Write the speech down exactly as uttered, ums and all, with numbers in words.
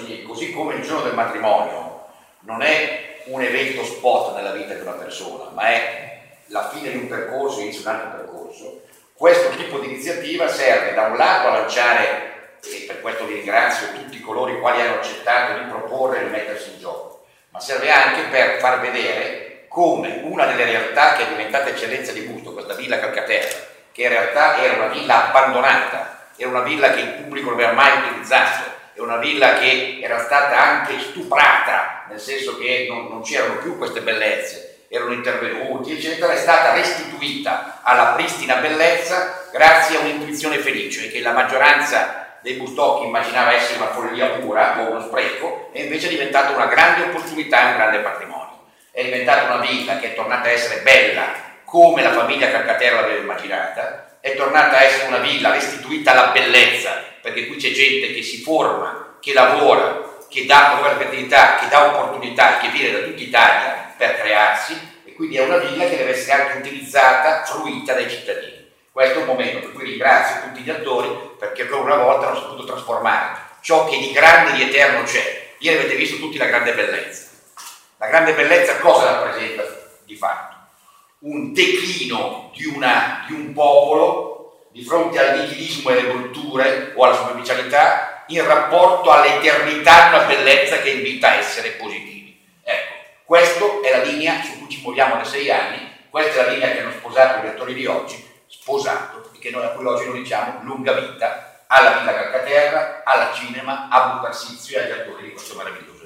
così, così come il giorno del matrimonio non è un evento spot nella vita di una persona, ma è la fine di un percorso, inizio un altro percorso, questo tipo di iniziativa serve da un lato a lanciare, e per questo vi ringrazio tutti coloro i quali hanno accettato di proporre e di mettersi in gioco, ma serve anche per far vedere come una delle realtà che è diventata eccellenza di gusto, questa Villa Calcaterra, che in realtà era una villa abbandonata, era una villa che il pubblico non aveva mai utilizzato, è una villa che era stata anche stuprata, nel senso che non, non c'erano più queste bellezze, erano intervenuti, eccetera, è stata restituita alla pristina bellezza grazie a un'intuizione felice che la maggioranza dei bustocchi immaginava essere una follia pura o uno spreco, e invece è diventata una grande opportunità e un grande patrimonio. È diventata una villa che è tornata a essere bella come la famiglia Calcaterra l'aveva immaginata, è tornata a essere una villa restituita alla bellezza, perché qui c'è gente che si forma, che lavora, che dà opportunità, che dà opportunità, che viene da tutta Italia per crearsi, e quindi è una villa che deve essere anche utilizzata, fruita dai cittadini. Questo è un momento per cui ringrazio tutti gli attori, perché ancora una volta hanno saputo trasformare ciò che di grande e di eterno c'è. Ieri avete visto tutti la grande bellezza. La grande bellezza cosa rappresenta di fatto? Un declino di, una, di un popolo di fronte al nichilismo e alle brutture o alla superficialità in rapporto all'eternità di una bellezza che invita a essere positivi. Ecco, questa è la linea su cui ci muoviamo da sei anni, questa è la linea che hanno sposato gli attori di oggi, sposato, e che noi a cui oggi noi diciamo lunga vita alla Villa Calcaterra, alla cinema, a Buttarsizio e agli attori di questo meraviglioso.